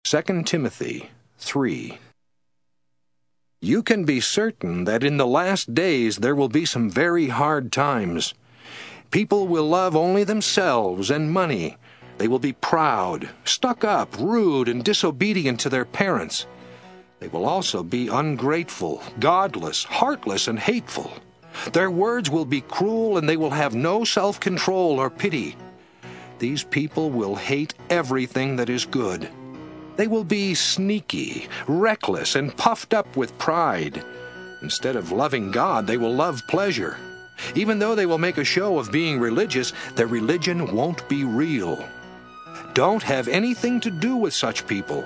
2 Timothy 3. You can be certain that in the last days there will be some very hard times. People will love only themselves and money. They will be proud, stuck up, rude, and disobedient to their parents. They will also be ungrateful, godless, heartless, and hateful. Their words will be cruel, and they will have no self-control or pity. These people will hate everything that is good. They will be sneaky, reckless, and puffed up with pride. Instead of loving God, they will love pleasure. Even though they will make a show of being religious, their religion won't be real. Don't have anything to do with such people.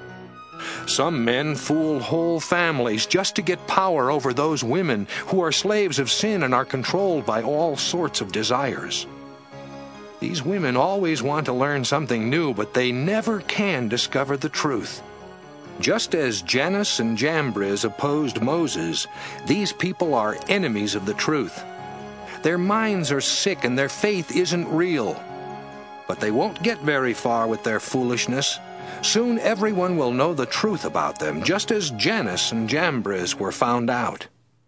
Some men fool whole families just to get power over those women who are slaves of sin and are controlled by all sorts of desires. These women always want to learn something new, but they never can discover the truth. Just as Jannes and Jambres opposed Moses, these people are enemies of the truth. Their minds are sick and their faith isn't real. But they won't get very far with their foolishness. Soon everyone will know the truth about them, just as Jannes and Jambres were found out.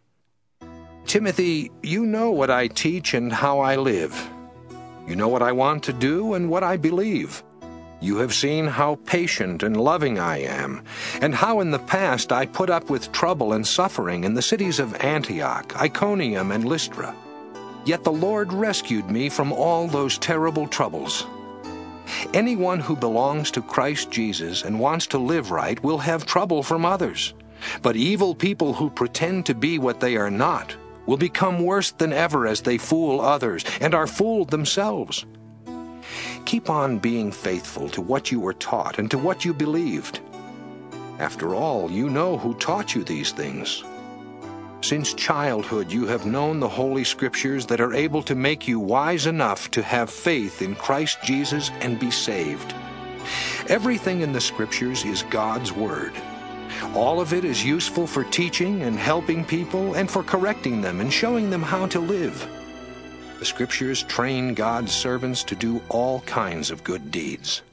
Timothy, you know what I teach and how I live. You know what I want to do and what I believe. You have seen how patient and loving I am, and how in the past I put up with trouble and suffering in the cities of Antioch, Iconium, and Lystra. Yet the Lord rescued me from all those terrible troubles. Anyone who belongs to Christ Jesus and wants to live right will have trouble from others. But evil people who pretend to be what they are not will become worse than ever as they fool others and are fooled themselves. Keep on being faithful to what you were taught and to what you believed. After all, you know who taught you these things. Since childhood you have known the Holy Scriptures that are able to make you wise enough to have faith in Christ Jesus and be saved. Everything in the Scriptures is God's Word. All of it is useful for teaching and helping people and for correcting them and showing them how to live. The Scriptures train God's servants to do all kinds of good deeds.